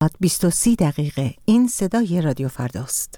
23 دقیقه. این صدای رادیو فرداست.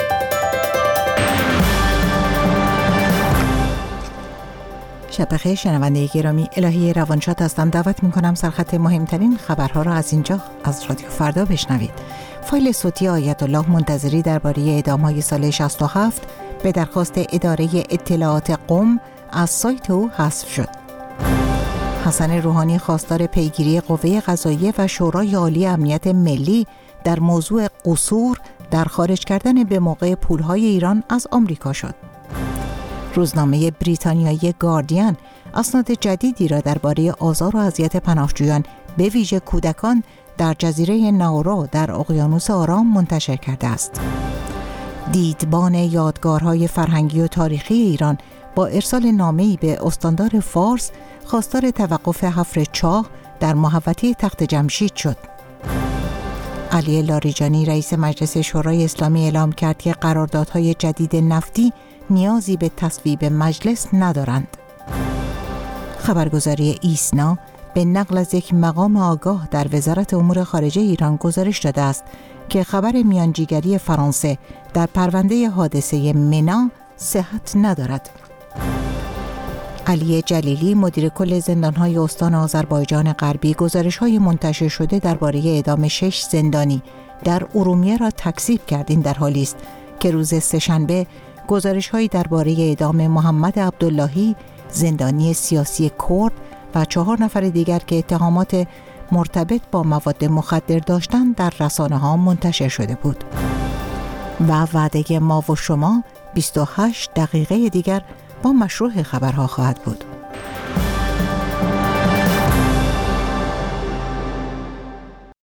شب بخیر شنونده گرامی، الهی روانشاد هستم. دعوت می‌کنم سرخط مهمترین خبرها را از اینجا از رادیو فردا بشنوید. فایل صوتی آیت الله منتظری درباره اعدام‌های سال 67 به درخواست اداره اطلاعات قم از سایت او حذف شد. حسن روحانی خواستار پیگیری قوه قضاییه و شورای عالی امنیت ملی در موضوع قصور در خارج کردن به موقع پولهای ایران از آمریکا شد. روزنامه بریتانیایی گاردین اسناد جدیدی را درباره آزار و اذیت پناهجویان به ویژه کودکان در جزیره ناورو در اقیانوس آرام منتشر کرده است. دیدبان یادگارهای فرهنگی و تاریخی ایران با ارسال نامه‌ای به استاندار فارس خواستار توقف حفر چاه در محوطه تخت جمشید شد. علی لاریجانی رئیس مجلس شورای اسلامی اعلام کرد که قراردادهای جدید نفتی نیازی به تصویب مجلس ندارند. خبرگزاری ایسنا به نقل از یک مقام آگاه در وزارت امور خارجه ایران گزارش داده است که خبر میانجیگری فرانسه در پرونده حادثه منا صحت ندارد. علی جلیلی مدیر کل زندان‌های استان آذربایجان غربی گزارش‌های منتشر شده درباره اعدام 6 زندانی در ارومیه را تکذیب کرد. این در حالی است که روز سه‌شنبه گزارش‌هایی درباره اعدام محمد عبداللهی زندانی سیاسی کرد و 4 نفر دیگر که اتهامات مرتبط با مواد مخدر داشتند در رسانه‌ها منتشر شده بود. و وعده ما و شما 28 دقیقه دیگر با مشروع خبرها خواهد بود.